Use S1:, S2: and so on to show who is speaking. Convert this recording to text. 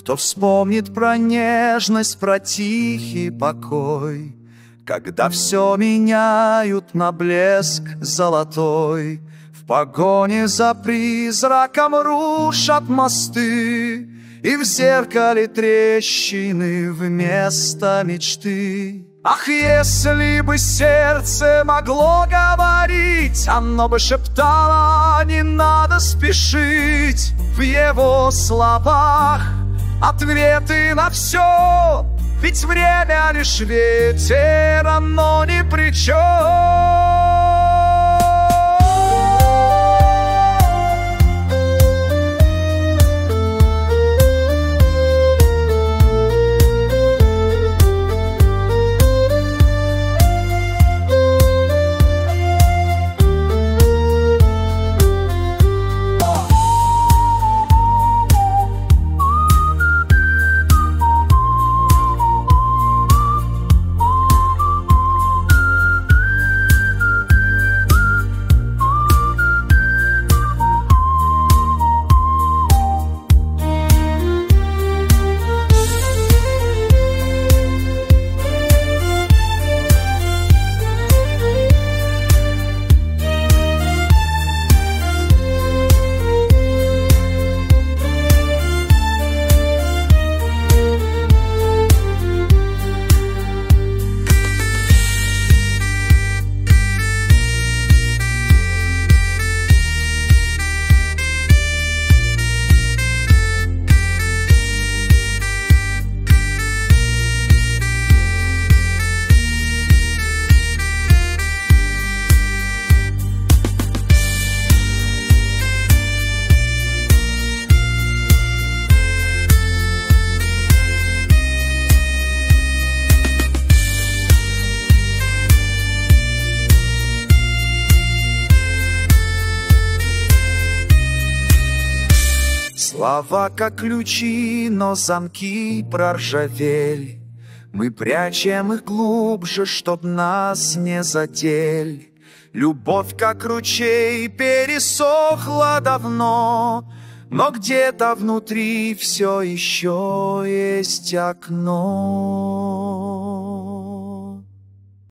S1: Кто вспомнит про нежность, про тихий покой, когда все меняют на блеск золотой, в погоне за призраком рушат мосты, и в зеркале трещины вместо мечты. Ах, если бы сердце могло говорить, оно бы шептало: не надо спешить. В его словах ответы на все, ведь время лишь ветер, оно ни при чем. Слова как ключи, но замки проржавели. Мы прячем их глубже, чтоб нас не задели. Любовь как ручей пересохла давно, но где-то внутри все еще есть окно.